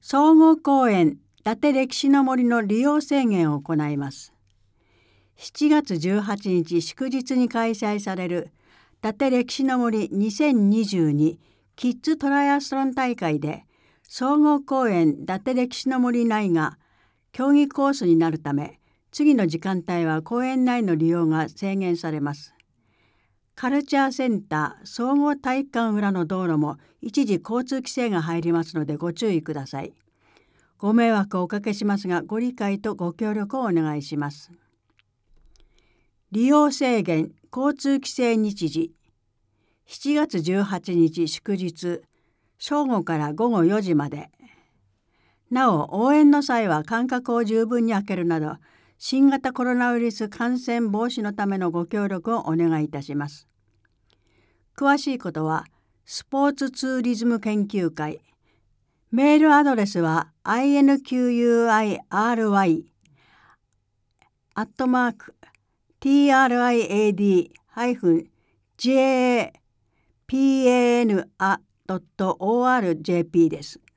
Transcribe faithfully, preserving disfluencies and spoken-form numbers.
総合公園伊達歴史の森の利用制限を行います。しちがつじゅうはちにち祝日に開催される伊達歴史の森にせんにじゅうにキッズトライアスロン大会で総合公園伊達歴史の森内が競技コースになるため、次の時間帯は公園内の利用が制限されます。カルチャーセンター総合体育館裏の道路も一時交通規制が入りますのでご注意ください。ご迷惑をおかけしますが、ご理解とご協力をお願いします。利用制限交通規制日時しちがつじゅうはちにち祝日正午からごごよじまで。なお応援の際は間隔を十分に空けるなど新型コロナウイルス感染防止のためのご協力をお願いいたします。詳しいことはスポーツツーリズム研究会、メールアドレスは インクユーアイアールワイ アットマーク トラド ジェーピーエーエヌ ドットオーアールジェーピー です。